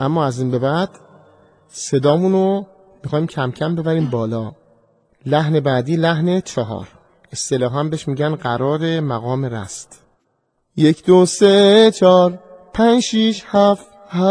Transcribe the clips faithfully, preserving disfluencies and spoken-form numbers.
اما از این به بعد صدامونو میخوایم کم کم ببریم بالا. لحن بعدی لحن چهار، اصطلاحاً بهش میگن قرار مقام رست. یک دو سه چهار پنج شیش هفت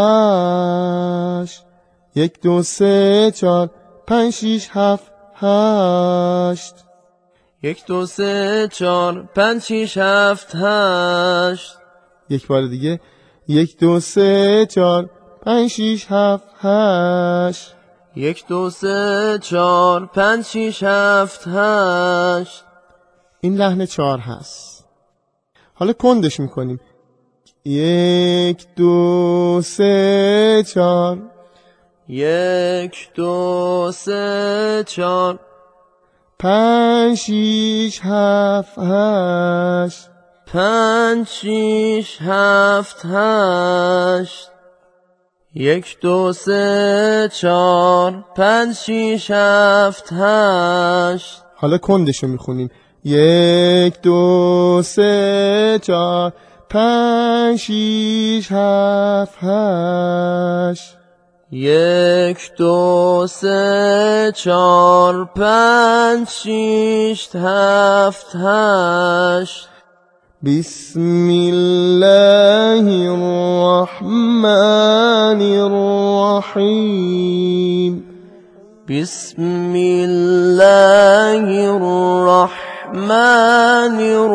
هشت. یک دو سه چهار پنج شیش هفت هشت. یک دو سه چهار پنج شیش هفت هشت. یک بار دیگه. یک دو سه چهار پنج شیش هفت هشت. یک دو سه چهار پنج شیش هفت هشت. این لحن چهار هست. حالا کندش میکنیم. یک دو سه چهار. یک دو سه چهار پنج شیش هفت هشت. پنج شیش هفت هشت. یک دو سه چهار پنج شیش هفت هشت. حالا کندشو میخونیم. یک دو سه چهار پنج شیش هفت هشت. یک دو سه چهار پنج شیش هفت هشت. بسم الله الرحمن الرحیم. بسم الله الرحمن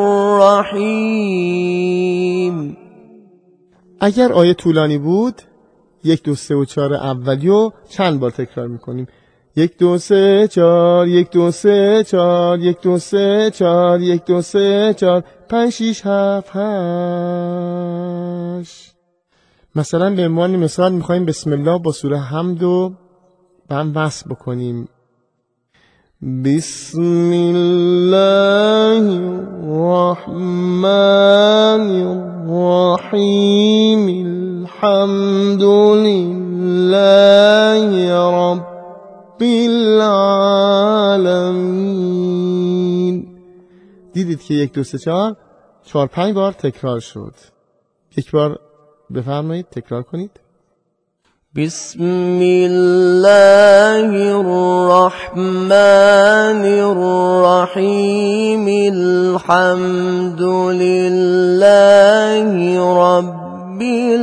الرحیم. اگر آیه طولانی بود یک دو سه و چهار اولیو چند بار تکرار میکنیم. یک دو سه چهار یک دو سه چهار یک دو سه چهار یک دو سه چهار پنج شیش هفت هشت. مثلا به عنوان مثال میخوایم بسم الله با سوره حمد و به هم وصل بکنیم. بسم الله الرحمن الرحیم. الحمد لله رب العالمین. دیدید که یک دو سه چهار چهار پنج بار تکرار شد. یک بار بفرمایید تکرار کنید. بسم الله الرحمن الرحیم. الحمد لله رب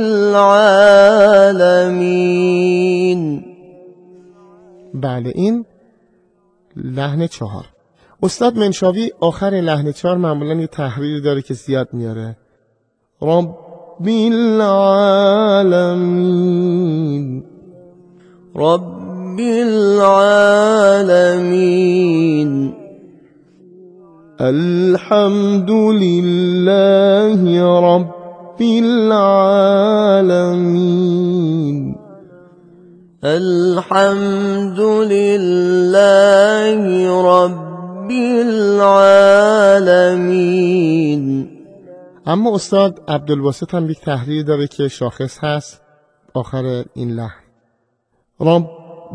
العالمین. بله، این لحن چهار. استاد منشاوی آخر لحن چهار معمولا یه تحریری داره که زیاد میاره. رب العالمین. رب العالمین. الحمد لله رب العالمین. الحمد لله رب العالمین. اما استاد عبدالباسط هم یک تحریر داره که شاخص هست آخر این لحن. رب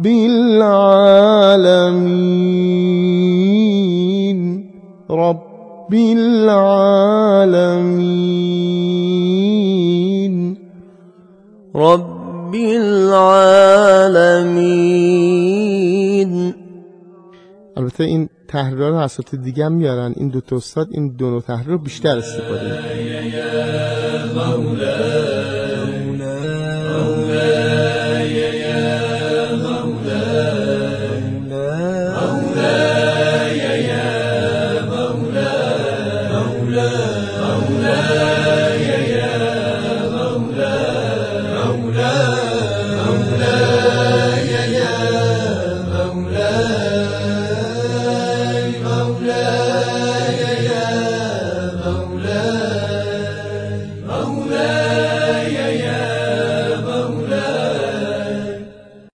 العالمین. رب العالمین. رب العالمین. البته این تحریرها رو اساتید دیگه هم میارن. این دو تا استاد این دو نوع تحریر رو بیشتر استفاده می‌کنن.